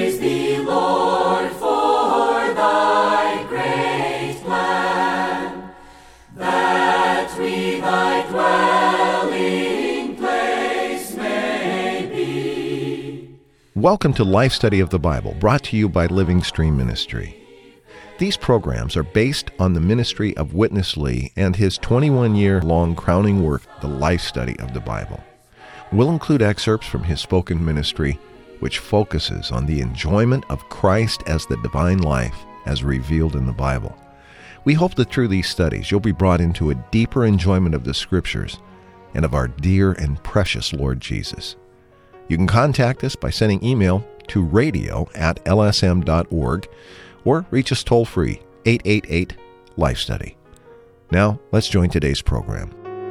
Praise thee, Lord, for thy great plan, that we thy dwelling place may be. Welcome to Life Study of the Bible, brought to you by Living Stream Ministry. These programs are based on the ministry of Witness Lee and his 21-year-long crowning work, The Life Study of the Bible. We'll include excerpts from his spoken ministry, which focuses on the enjoyment of Christ as the divine life as revealed in the Bible. We hope that through these studies you'll be brought into a deeper enjoyment of the Scriptures and of our dear and precious Lord Jesus. You can contact us by sending email to radio@lsm.org or reach us toll-free, 888-LIFE-STUDY. Now, let's join today's program.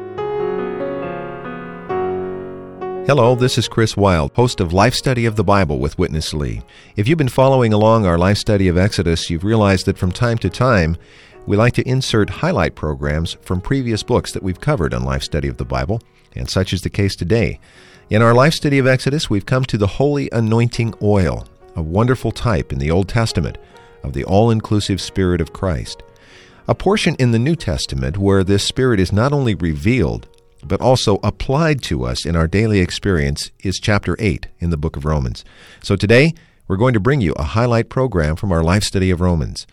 Hello, this is Chris Wilde, host of Life Study of the Bible with Witness Lee. If you've been following along our Life Study of Exodus, you've realized that from time to time, we like to insert highlight programs from previous books that we've covered on Life Study of the Bible, and such is the case today. In our Life Study of Exodus, we've come to the Holy Anointing Oil, a wonderful type in the Old Testament of the all-inclusive Spirit of Christ. A portion in the New Testament where this Spirit is not only revealed, but also applied to us in our daily experience is chapter 8 in the book of Romans. So today, we're going to bring you a highlight program from our Life Study of Romans.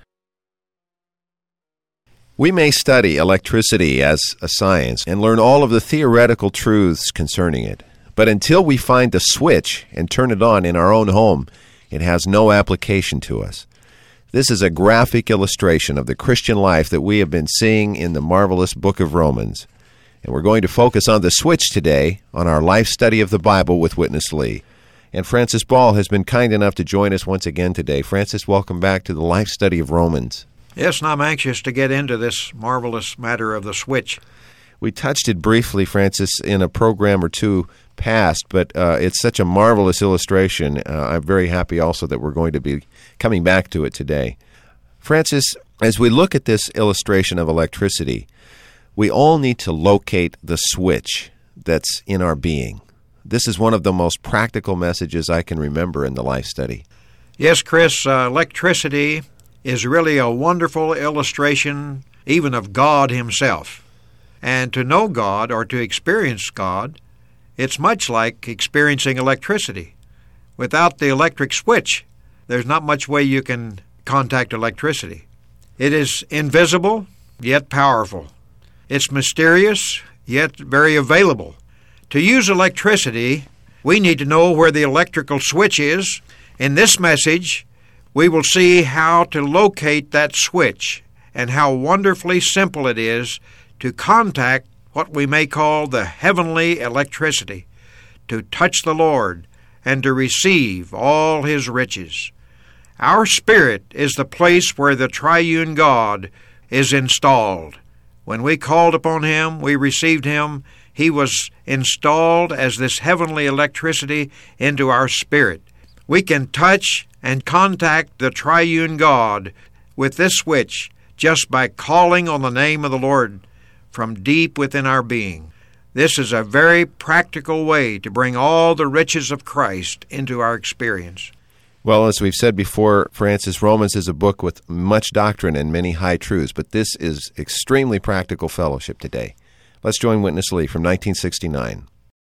We may study electricity as a science and learn all of the theoretical truths concerning it, but until we find the switch and turn it on in our own home, it has no application to us. This is a graphic illustration of the Christian life that we have been seeing in the marvelous book of Romans. And we're going to focus on the switch today on our Life Study of the Bible with Witness Lee. And Francis Ball has been kind enough to join us once again today. Francis, welcome back to the Life Study of Romans. Yes, and I'm anxious to get into this marvelous matter of the switch. We touched it briefly, Francis, in a program or two past, but it's such a marvelous illustration. I'm very happy also that we're going to be coming back to it today. Francis, as we look at this illustration of electricity, we all need to locate the switch that's in our being. This is one of the most practical messages I can remember in the Life Study. Yes, Chris, electricity is really a wonderful illustration even of God Himself. And to know God or to experience God, it's much like experiencing electricity. Without the electric switch, there's not much way you can contact electricity. It is invisible, yet powerful. It's mysterious, yet very available. To use electricity, we need to know where the electrical switch is. In this message, we will see how to locate that switch and how wonderfully simple it is to contact what we may call the heavenly electricity, to touch the Lord and to receive all His riches. Our spirit is the place where the triune God is installed. When we called upon Him, we received Him. He was installed as this heavenly electricity into our spirit. We can touch and contact the triune God with this switch just by calling on the name of the Lord from deep within our being. This is a very practical way to bring all the riches of Christ into our experience. Well, as we've said before, Francis, Romans is a book with much doctrine and many high truths, but this is extremely practical fellowship today. Let's join Witness Lee from 1969.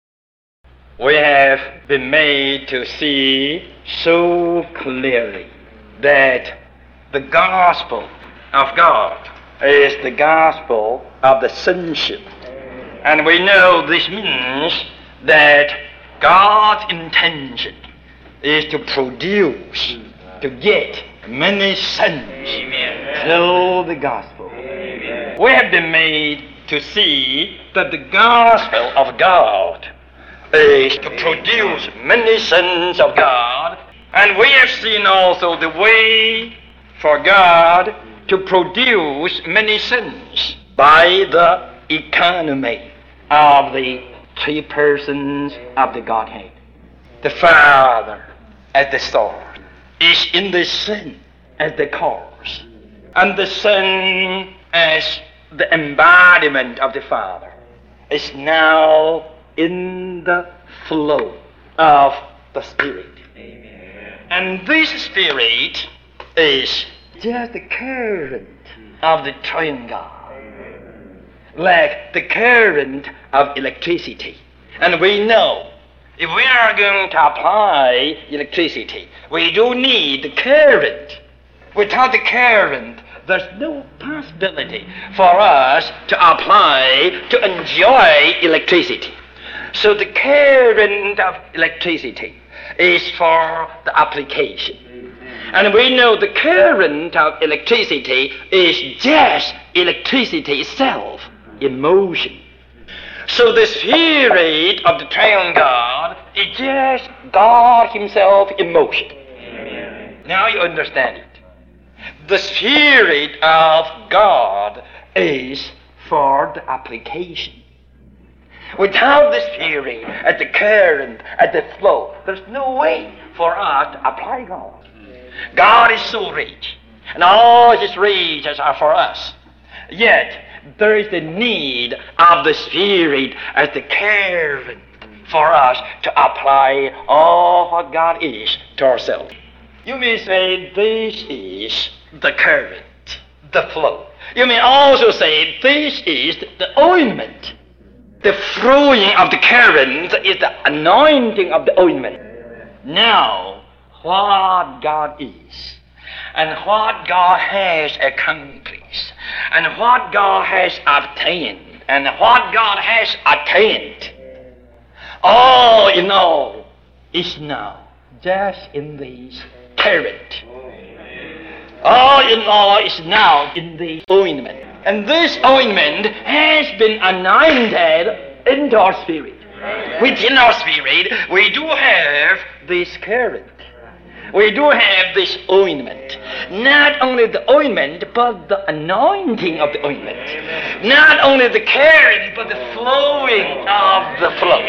We have been made to see so clearly that the gospel of God is the gospel of the sonship. And we know this means that God's intention is to produce, to get many sons through the gospel. Amen. We have been made to see that the gospel of God is to produce many sons of God, and we have seen also the way for God to produce many sons by the economy of the three persons of the Godhead. The Father as the source is in the Son as the cause, and the Son as the embodiment of the Father is now in the flow of the Spirit. Amen. And this Spirit is just the current of the triune God, like the current of electricity. And we know if we are going to apply electricity, we do need the current. Without the current, there's no possibility for us to apply, to enjoy electricity. So the current of electricity is for the application. And we know the current of electricity is just electricity itself, in motion. So the Spirit of the triune God is just God Himself in motion. Now you understand it. The Spirit of God is for the application. Without the Spirit, at the current, at the flow, there's no way for us to apply God. God is so rich, and all His riches are for us. Yet, there is the need of the Spirit as the current for us to apply all what God is to ourselves. You may say, this is the current, the flow. You may also say, this is the ointment. The flowing of the current is the anointing of the ointment. Now, what God is, and what God has accomplished, and what God has obtained, and what God has attained, all in all is now just in this current. All in all is now in the ointment. And this ointment has been anointed into our spirit. Within our spirit, we do have this current. We do have this ointment. Not only the ointment, but the anointing of the ointment. Not only the current, but the flowing of the flow.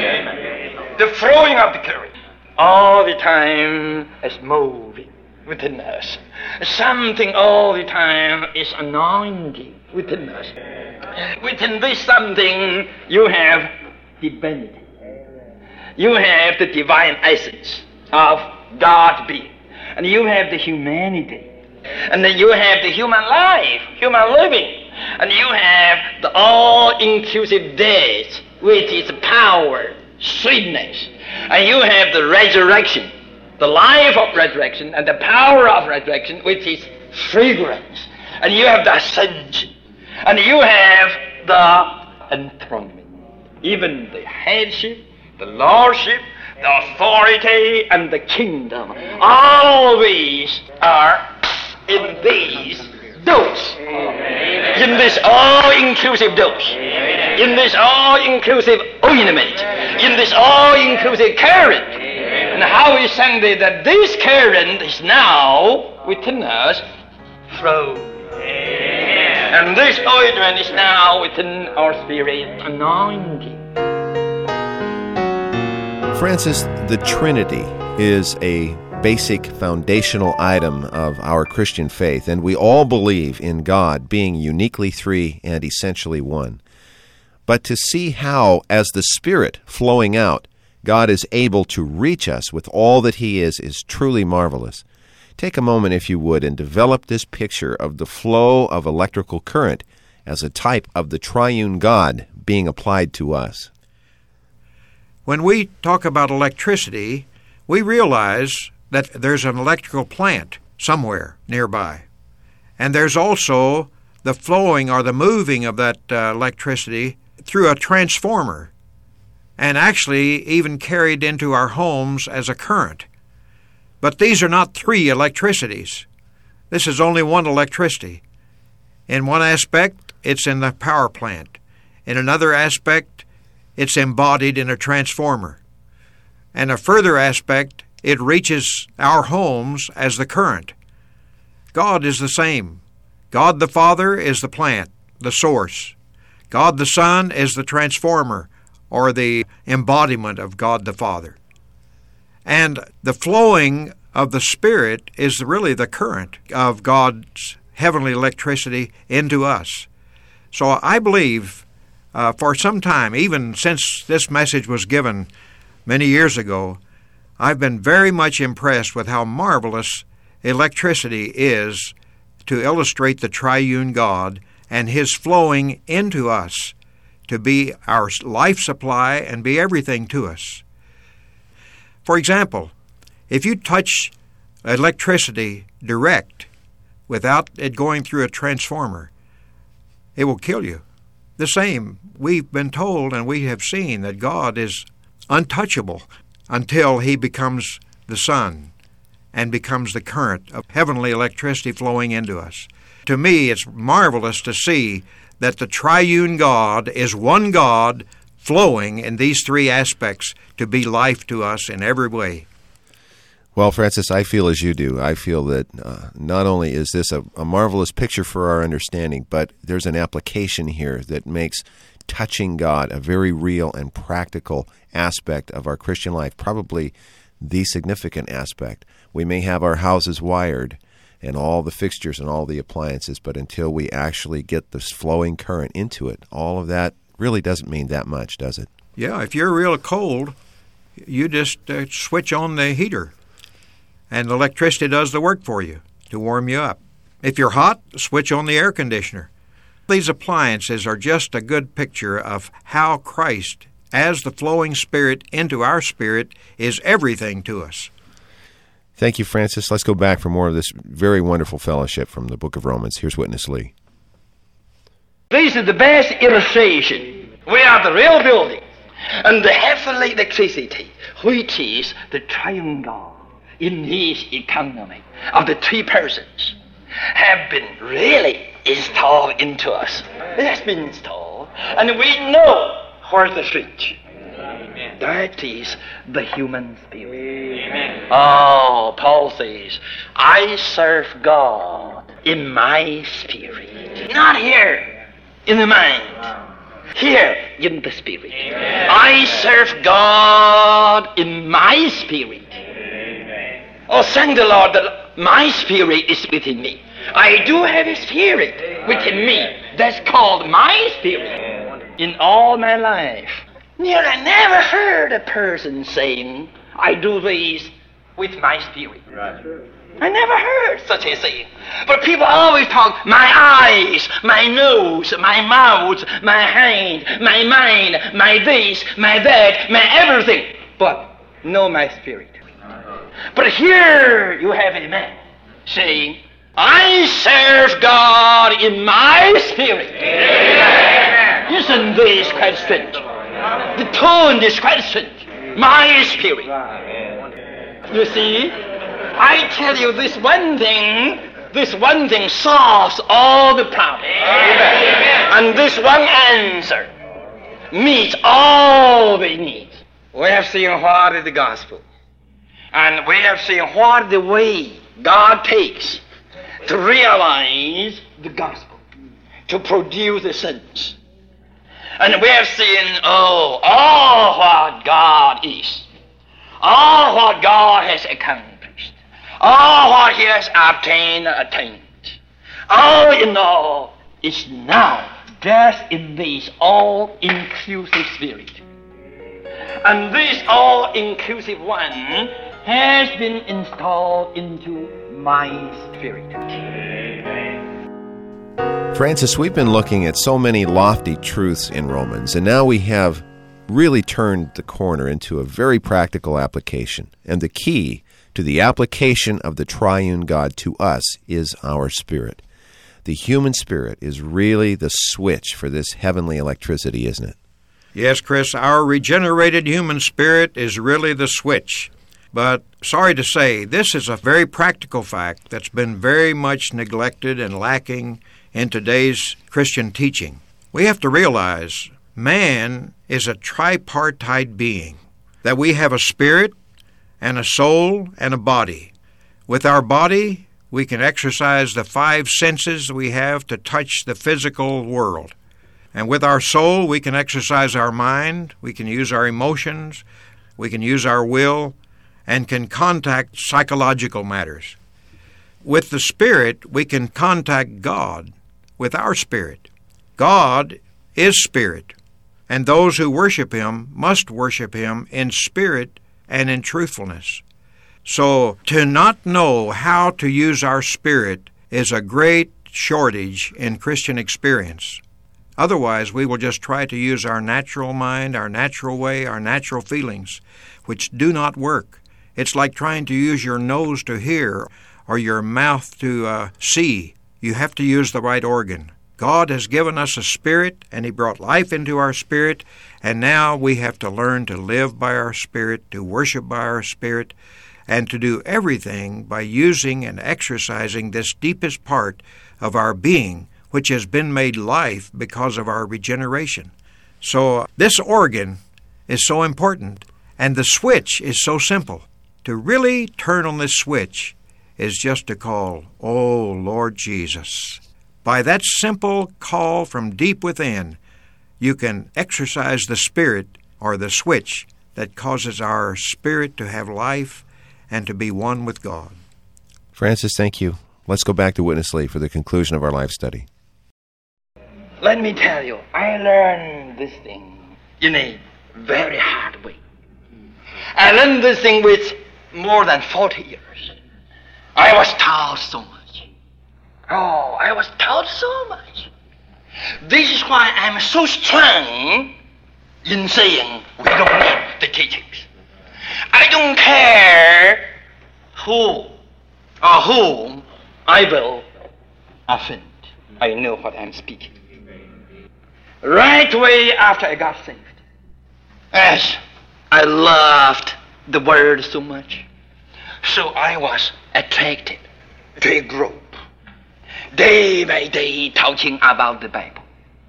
The flowing of the current. All the time is moving within us. Something all the time is anointing within us. Within this something, you have divinity. You have the divine essence of God's being. And you have the humanity. And then you have the human life, human living. And you have the all-inclusive death with its power, sweetness. And you have the resurrection, the life of resurrection and the power of resurrection with its fragrance. And you have the ascension. And you have the enthronement. Even the headship, the lordship, the authority, and the kingdom. All these are in these dose. In this all-inclusive dose. In this all-inclusive ointment. In this all-inclusive current. And how we sang that this current is now within us flow. And this ointment is now within our spirit anointing. Francis, the Trinity is a basic foundational item of our Christian faith, and we all believe in God being uniquely three and essentially one. But to see how, as the Spirit flowing out, God is able to reach us with all that He is truly marvelous. Take a moment, if you would, and develop this picture of the flow of electrical current as a type of the triune God being applied to us. When we talk about electricity, we realize that there's an electrical plant somewhere nearby. And there's also the flowing or the moving of that electricity through a transformer, and actually even carried into our homes as a current. But these are not three electricities. This is only one electricity. In one aspect, it's in the power plant. In another aspect, it's embodied in a transformer. And a further aspect, it reaches our homes as the current. God is the same. God the Father is the plant, the source. God the Son is the transformer, or the embodiment of God the Father. And the flowing of the Spirit is really the current of God's heavenly electricity into us. So I believe for some time, even since this message was given many years ago, I've been very much impressed with how marvelous electricity is to illustrate the triune God and His flowing into us to be our life supply and be everything to us. For example, if you touch electricity direct without it going through a transformer, it will kill you. The same, we've been told and we have seen that God is untouchable until He becomes the sun and becomes the current of heavenly electricity flowing into us. To me, it's marvelous to see that the triune God is one God flowing in these three aspects to be life to us in every way. Well, Francis, I feel as you do. I feel that not only is this a marvelous picture for our understanding, but there's an application here that makes touching God a very real and practical aspect of our Christian life, probably the significant aspect. We may have our houses wired and all the fixtures and all the appliances, but until we actually get this flowing current into it, all of that really doesn't mean that much, does it? Yeah, if you're real cold, you just switch on the heater, and the electricity does the work for you to warm you up. If you're hot, switch on the air conditioner. These appliances are just a good picture of how Christ, as the flowing Spirit into our spirit, is everything to us. Thank you, Francis. Let's go back for more of this very wonderful fellowship from the book of Romans. Here's Witness Lee. This is the best illustration. We are the real building, and the heavenly electricity, which is the triune God in His economy of the three persons, have been really installed into us. It has been installed, and we know where's the switch. Amen. That is the human spirit. Amen. Oh, Paul says, I serve God in my spirit. Not here in the mind. Here in the spirit. Amen. I serve God in my spirit. Amen. Oh, thank the Lord that my spirit is within me. I do have a spirit within me that's called my spirit. In all my life, I never heard a person saying, I do this with my spirit. Right. I never heard such a thing. But people always talk, my eyes, my nose, my mouth, my hand, my mind, my this, my that, my everything. But no, my spirit. But here you have a man saying, I serve God in my spirit. Amen. Isn't this quite strange? The tone is quite strange. My spirit. You see, I tell you this one thing solves all the problems. And this one answer meets all the needs. We have seen what is the gospel. And we have seen what the way God takes to realize the gospel, to produce the sense. And we have seen, all what God is, all what God has accomplished, all what He has attained. All in all is now just in this all-inclusive spirit. And this all-inclusive one has been installed into my spirit. Francis, we've been looking at so many lofty truths in Romans, and now we have really turned the corner into a very practical application. And the key to the application of the triune God to us is our spirit. The human spirit is really the switch for this heavenly electricity, isn't it? Yes, Chris, our regenerated human spirit is really the switch. But sorry to say, this is a very practical fact that's been very much neglected and lacking in today's Christian teaching. We have to realize man is a tripartite being, that we have a spirit and a soul and a body. With our body, we can exercise the 5 senses we have to touch the physical world. And with our soul, we can exercise our mind, we can use our emotions, we can use our will, and can contact psychological matters. With the spirit, we can contact God with our spirit. God is spirit, and those who worship Him must worship Him in spirit and in truthfulness. So to not know how to use our spirit is a great shortage in Christian experience. Otherwise, we will just try to use our natural mind, our natural way, our natural feelings, which do not work. It's like trying to use your nose to hear or your mouth to see. You have to use the right organ. God has given us a spirit, and He brought life into our spirit, and now we have to learn to live by our spirit, to worship by our spirit, and to do everything by using and exercising this deepest part of our being, which has been made life because of our regeneration. So this organ is so important, and the switch is so simple. To really turn on this switch is just to call, "Oh, Lord Jesus." By that simple call from deep within, you can exercise the spirit or the switch that causes our spirit to have life and to be one with God. Francis, thank you. Let's go back to Witness Lee for the conclusion of our life study. Let me tell you, I learned this thing in a very hard way. I learned this thing with more than 40 years. I was taught so much. Oh, I was taught so much. This is why I'm so strong in saying we don't need the teachings. I don't care who or whom I will offend. I know what I'm speaking. Right away after I got saved, as I loved the Word so much, so I was attracted to a group, day by day talking about the Bible.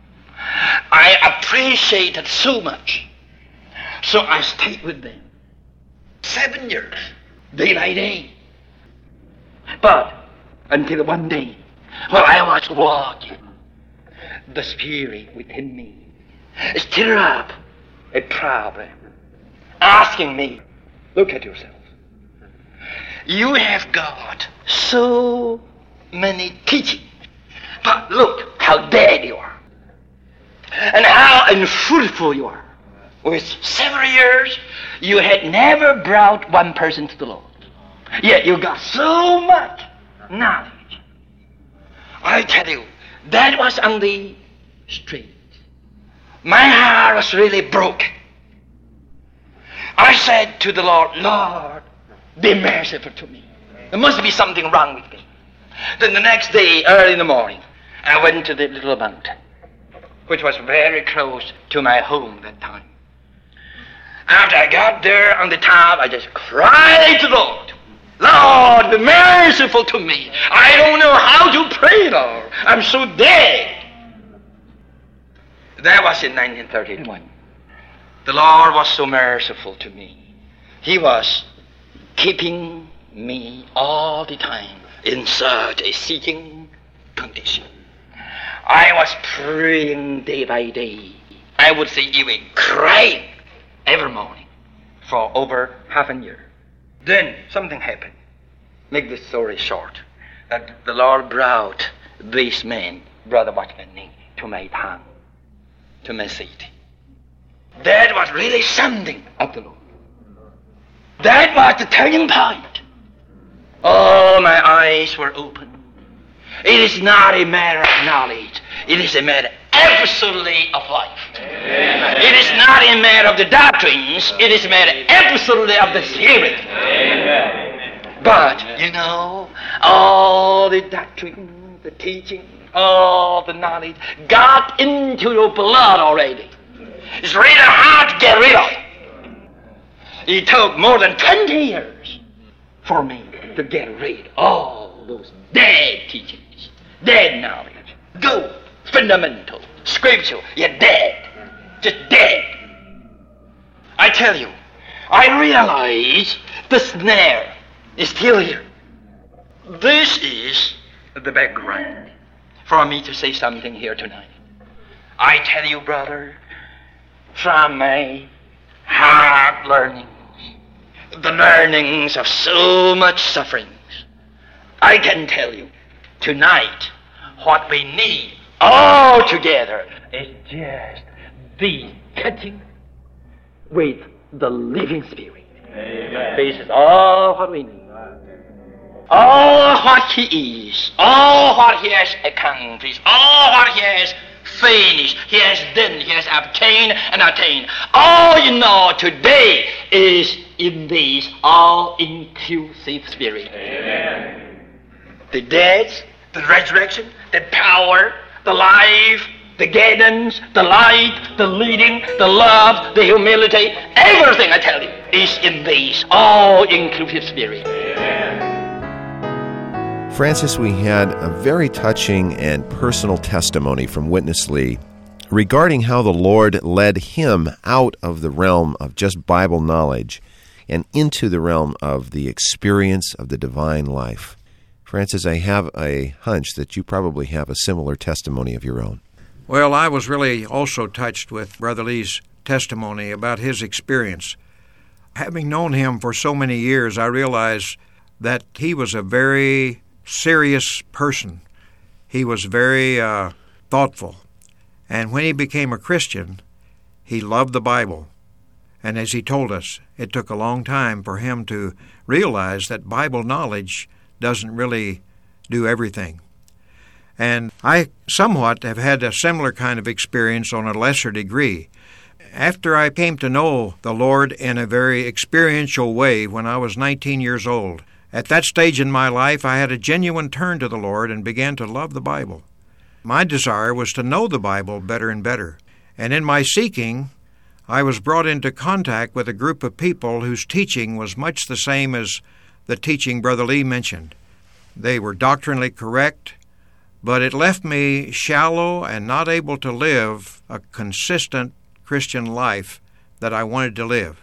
I appreciated so much, so I stayed with them 7 years, day by day. But until one day, while I was walking, the Spirit within me stirred up a problem, asking me, look at yourself. You have got so many teachings, but look how dead you are, and how unfruitful you are. With several years, you had never brought one person to the Lord. Yet you got so much knowledge. I tell you, that was on the street. My heart was really broken. I said to the Lord, Lord, be merciful to me. There must be something wrong with me. Then the next day, early in the morning, I went to the little mountain, which was very close to my home that time. After I got there on the top, I just cried to the Lord, Lord, be merciful to me. I don't know how to pray, Lord. I'm so dead. That was in 1931. The Lord was so merciful to me. He was keeping me all the time in such a seeking condition. I was praying day by day. I would say even crying every morning for over half a year. Then something happened. Make this story short. That the Lord brought this man, Brother Watchman Nee, to my town, to my city. That was really something of the Lord. That was the turning point. Oh, my eyes were open. It is not a matter of knowledge. It is a matter absolutely of life. Amen. It is not a matter of the doctrines. It is a matter absolutely of the Spirit. Amen. But, you know, all the doctrine, the teaching, all the knowledge got into your blood already. It's really hard to get rid of. It took more than 20 years for me to get rid of all those dead teachings, dead knowledge, good, fundamental, scriptural, yet dead, just dead. I tell you, I realize the snare is still here. This is the background for me to say something here tonight. I tell you, brother, from my hard learnings, the learnings of so much sufferings, I can tell you tonight what we need all together is just the touching with the living Spirit. Amen. This is all what we need. All what he is, all what he has accomplished, all what he has finished, he has done, he has obtained and attained. All you know today is in this all-inclusive spirit. Amen. The death, the resurrection, the power, the life, the guidance, the light, the leading, the love, the humility, everything I tell you is in this all-inclusive spirit. Amen. Francis, we had a very touching and personal testimony from Witness Lee regarding how the Lord led him out of the realm of just Bible knowledge and into the realm of the experience of the divine life. Francis, I have a hunch that you probably have a similar testimony of your own. Well, I was really also touched with Brother Lee's testimony about his experience. Having known him for so many years, I realized that he was a very serious person. He was very thoughtful. And when he became a Christian, he loved the Bible. And as he told us, it took a long time for him to realize that Bible knowledge doesn't really do everything. And I somewhat have had a similar kind of experience on a lesser degree. After I came to know the Lord in a very experiential way when I was 19 years old, at that stage in my life, I had a genuine turn to the Lord and began to love the Bible. My desire was to know the Bible better and better. And in my seeking, I was brought into contact with a group of people whose teaching was much the same as the teaching Brother Lee mentioned. They were doctrinally correct, but it left me shallow and not able to live a consistent Christian life that I wanted to live,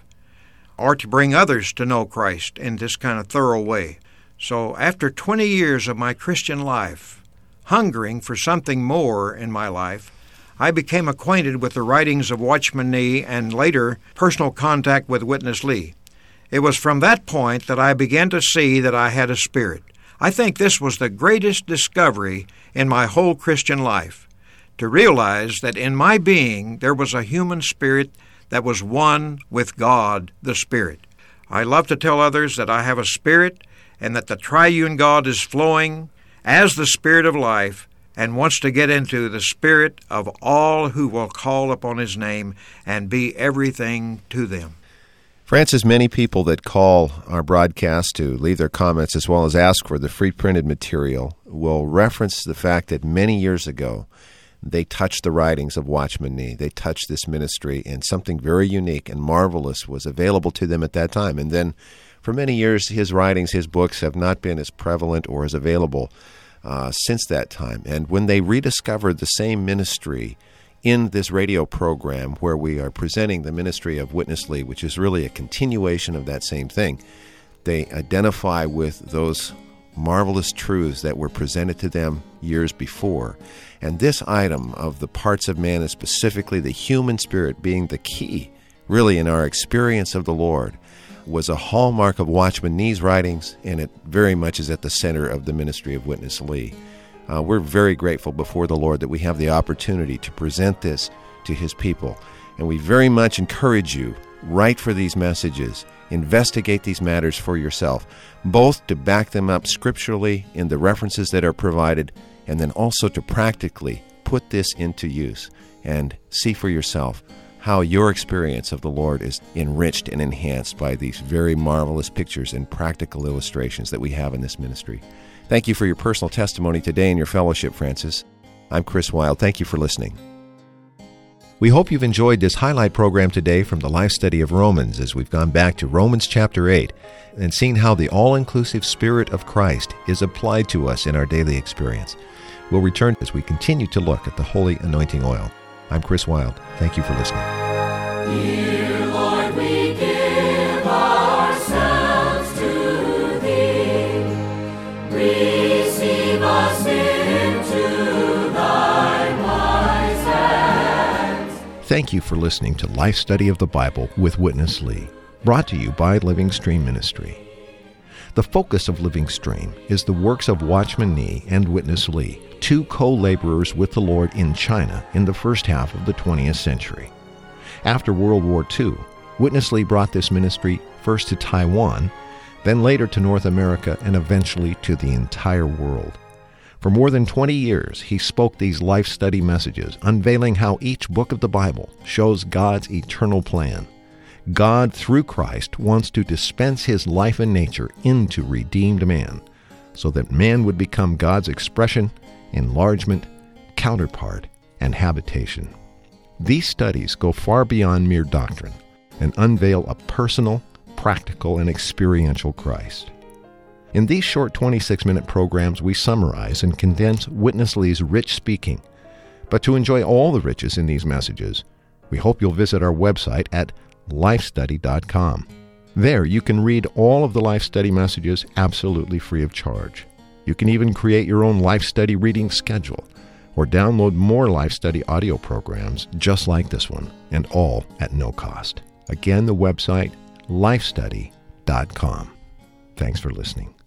or to bring others to know Christ in this kind of thorough way. So after 20 years of my Christian life, hungering for something more in my life, I became acquainted with the writings of Watchman Nee and later personal contact with Witness Lee. It was from that point that I began to see that I had a spirit. I think this was the greatest discovery in my whole Christian life, to realize that in my being there was a human spirit that was one with God, the Spirit. I love to tell others that I have a spirit and that the triune God is flowing as the Spirit of life and wants to get into the spirit of all who will call upon His name and be everything to them. Francis, many people that call our broadcast to leave their comments as well as ask for the free printed material will reference the fact that many years ago they touched the writings of Watchman Nee. They touched this ministry, and something very unique and marvelous was available to them at that time. And then for many years, his writings, his books have not been as prevalent or as available since that time. And when they rediscovered the same ministry in this radio program where we are presenting the ministry of Witness Lee, which is really a continuation of that same thing, they identify with those marvelous truths that were presented to them years before. And this item of the parts of man, and specifically the human spirit being the key, really, in our experience of the Lord, was a hallmark of Watchman Nee's writings, and it very much is at the center of the ministry of Witness Lee. We're very grateful before the Lord that we have the opportunity to present this to His people. And we very much encourage you, write for these messages, investigate these matters for yourself, both to back them up scripturally in the references that are provided, and then also to practically put this into use and see for yourself how your experience of the Lord is enriched and enhanced by these very marvelous pictures and practical illustrations that we have in this ministry. Thank you for your personal testimony today and your fellowship, Francis. I'm Chris Wilde. Thank you for listening. We hope you've enjoyed this highlight program today from the Life Study of Romans as we've gone back to Romans chapter 8 and seen how the all-inclusive Spirit of Christ is applied to us in our daily experience. We'll return as we continue to look at the Holy Anointing Oil. I'm Chris Wilde. Thank you for listening. Dear Lord, we give ourselves to Thee. Receive us into Thy wise hands. Thank you for listening to Life Study of the Bible with Witness Lee, brought to you by Living Stream Ministry. The focus of Living Stream is the works of Watchman Nee and Witness Lee, two co-laborers with the Lord in China in the first half of the 20th century. After World War II, Witness Lee brought this ministry first to Taiwan, then later to North America, and eventually to the entire world. For more than 20 years, he spoke these life study messages, unveiling how each book of the Bible shows God's eternal plan. God, through Christ, wants to dispense his life and nature into redeemed man, so that man would become God's expression, enlargement, counterpart, and habitation. These studies go far beyond mere doctrine and unveil a personal, practical, and experiential Christ. In these short 26-minute programs, we summarize and condense Witness Lee's rich speaking. But to enjoy all the riches in these messages, we hope you'll visit our website at lifestudy.com. There you can read all of the Life Study messages absolutely free of charge. You can even create your own Life Study reading schedule or download more Life Study audio programs just like this one, and all at no cost. Again, the website, lifestudy.com. Thanks for listening.